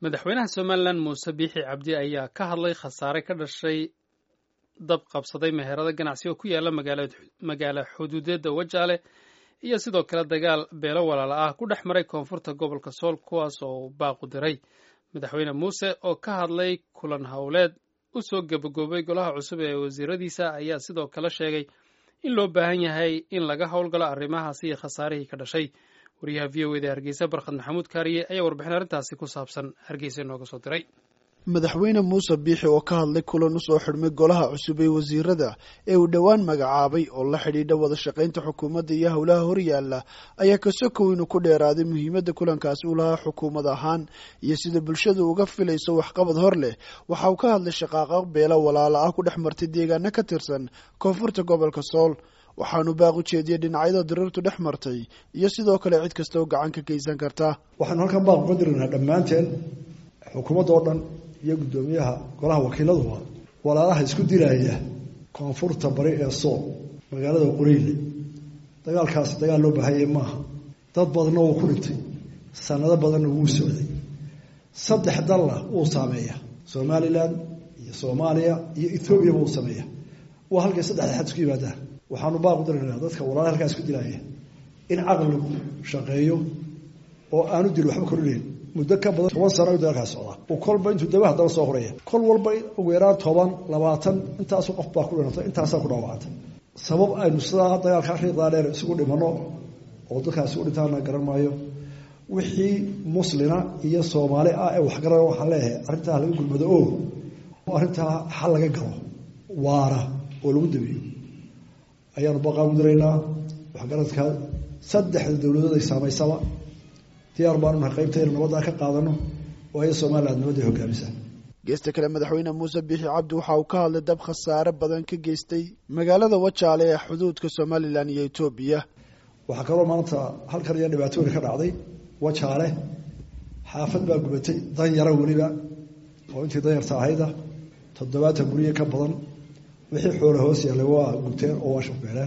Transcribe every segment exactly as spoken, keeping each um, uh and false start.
madaxweynaha Somaliland Muuse Biixi Cabdi ayaa ka hadlay khasaare ka dhashay dab qabsaday meherada ganacsi oo ku yaala magaalada magaala xuduudeeda Wajaale iyo sidoo kale dagaal beelo walaalo ah ku dhex maray koonfurta gobolka Sool kuwaas oo baaqu diray madaxweyne Muuse oo ka hadlay kulan hawleed u soo gabagabay golaha cusub ee wasiiradiisa ayaa sidoo kale sheegay in loo baahan yahay in laga howlgalo arrimahaasi iyo khasaarihii ka dhashay wariyaha V O A da Hargeysa Barkhad Maxamuud Kaariye ayaa warbixin arrintaasi ku saabsan Hargeysa nooga soo diray madaxweyne Muuse Biixi oo ka hadlay kulan u soo xidhmay golaha cusub ee wasiirada ee uu dhawaan magacaabay oo la xidhiidha wada shaqaynta xukuumadda iyo howlaha horyaala ayaa ka sokow inuu ku dheeraaday muhiimadda kulankaasi u lahaa xukuumad ahaan iyo sida bulshadu uga filayso waxqabad hor leh waxa uu ka hadlay shaqaaqa beelo walaalo ah ku dhex martay deegaano ka tirsan koonfurta gobolka Sool waxaanu baaq u jeediyay dhinacyada dirirtu dhex martay iyo sidoo kale cid kasta oo gacan ka geysan karta waxaan halkan baaq uga dirnaa dhammaanteen xukuumadda oo dhan iyo gudoomiyaha golaha wakiiladu walaalaha isku dilaya koonfurta bari ee Sool magaalada Qoriile dagaalkaas dagaal loo baahayay maaha dad badan oo ku dhintay sanado badan oo socday saddex dal oo saameeya Somaliland iyo Soomaaliya iyo Ethiopia oo saameeya waa halkay saddex xad isku yimaadaan waxaanu baaq u dirnaa dadka walaalaha halkaas isku dilaya in aqligu shaqeeyo oo aanu dil waxba korineen muddo ka badan toban sano dagaalkaas socda oo kolba intuu dabaha daba soo horaya kol walba ugu yaraan toban labaatan intaas qof baa ku dhintay intaas ku dhaawacantay sabab aynu sidaa dagaalka riiqda dheer isugu dhimano oo dadkaas u dhintaana garan maayo wixii muslina iyo Soomaali ah ee wax garan waxa leeyahay arinta laga gulmado oo arinta xal laga galo waara oo lagu dabiyo ayaanu baqaa u direynaa wax garadka saddex dawladood ay saameysaba diyaar baan u qaybtay nabadda ka qaadano oo ay Soomaaliland nabadda hoggaamisa geesta kale madaxweyne Muuse Biixi Cabdi waxa uu ka hadlay dab khasaare badan ka geystay magaalada Wajaale ee xuduudka Somaliland iyo Ethiopia waxa kale oo maanta halkan iyo dhibaatooyin ka dhacday Wajaale xaafad baa gubatay dan yara waliba oo intii dan yarta ahayda toddobaatan guriye ka badan wixii xoolo hoos yaallay waa gubteen oo waa shaqeeyaan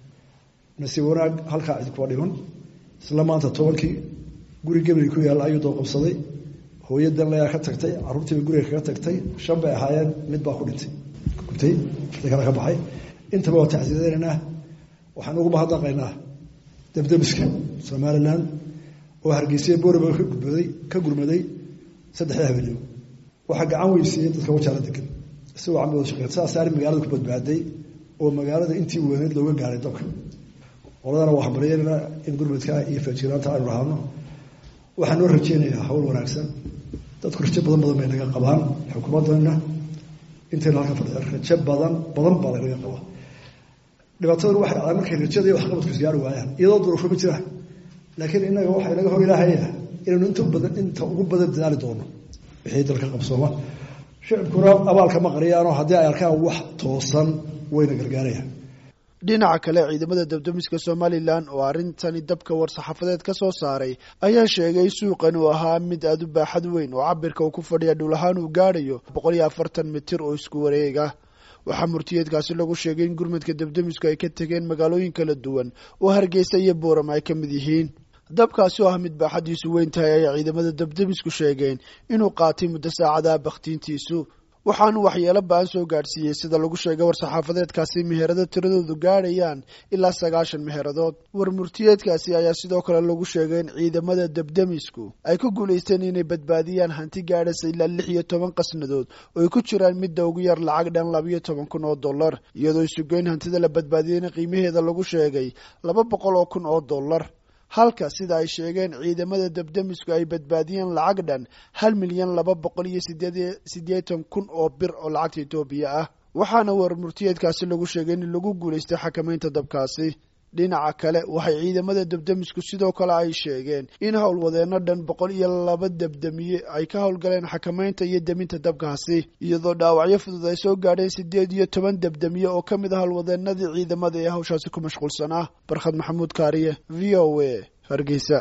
nasiib wanaag halka cid ku dhiman isla maanta tobankii guri gabri ku yaal ayuu doo qabsaday hooyadan la ka tagtay carruurtii guriga kaga tagtay shan bay ahaayeen mid baa ku dhintay gubtay dadka ka baxay inta baa tacsiideena waxaan ugu mahadnaqaynaa dabdamiska Somaliland oo Hargeysa boorba ka gudbaday ka gurmaday saddex habeen waxa gacan weysiyay dadka Wajaale degan isagoo aan wada shaqeyn saar magaalada ku badbaaday oo magaalada intii weyneed looga gaaray dabka oradana wax bareeyna in gurmadka iyo fajiraanta ay raahno waxaan u rajeynayaa hawl wanaagsan dadku rajo badan badan bay naga qabaan xukuumadana inta la halka fadhiyo rajo badan badan baa laga qabaa dhibaatada waxa ay markay rajada wax qabadku siyaar waayaan iyadoo duruufo ma jiraan laakiin inaga waxa inaga hor ilaahaya inuu inta badan inta ugu badan dadaali doono wixii dalka qabsooma shacabkuna abaalka ma qariyaan oo hadii ay arkaan wax toosan wayna gargaarayaan dhinaca kale ciidamada dabdamiska Somaliland oo arintani dabka war saxafadeed ka soo saaray ayaa sheegay suuqan uu ahaa mid aad u baaxad weyn oo cabirka uu ku fadhiyo dhul ahaan uu gaarayo boqol iyo afartan mitir oo isku wareega waxa murtiyeedkaasi lagu sheegay in gurmadka dabdamisku ay ka tageen magaalooyin kala duwan oo Hargeysa iyo Boorama ay ka mid yihiin dabkaasi oo ah mid baaxadiisu weyn tahay ay ciidamada dabdamisku sheegeen inuu qaatay muddo saacadaha baqtiintiisu waxaanu waxyeelo baan soo gaarsiiyay sida lagu sheegay war saxaafadeedkaasi meherada tiradoodu gaarayaan ilaa sagaashan meheradood war murtiyeedkaasi ayaa sidoo kale lagu sheegay in ciidamada dabdamisku ay ku guuleysteen inay badbaadiyaan hanti gaadhaysa ilaa lix iyo toban qasnadood oo ay ku jiraan midda ugu yar lacag dhan laba iyo toban kun oo dollar iyadoo sugeyn hantida la badbaadiyayna qiimaheeda lagu sheegay laba boqol oo kun oo dollar halka sida ay sheegeen ciidamada dabdamisku ay badbaadiyeen lacag dhan hal milyan laba boqol iyo siddeetan kun oo bir oo lacagta Ethiopia ah waxaana war murtiyeedkaasi lagu sheegay in lagu guuleystay xakamaynta dabkaasi dhinaca kale waxay ciidamada dabdamisku sidoo kale ay sheegeen in howlwadeeno dhan boqol iyo laba dabdamiye ay ka howlgaleen xakamaynta iyo deminta dabkaasi iyadoo dhaawacyo fudud ay soo gaadheen sideed iyo toban dabdamiye oo ka mid ah howlwadeenadii ciidamada ee hawshaasi ku mashquulsanaa Barkhad Maxamuud Kaariye V O A Hargeysa.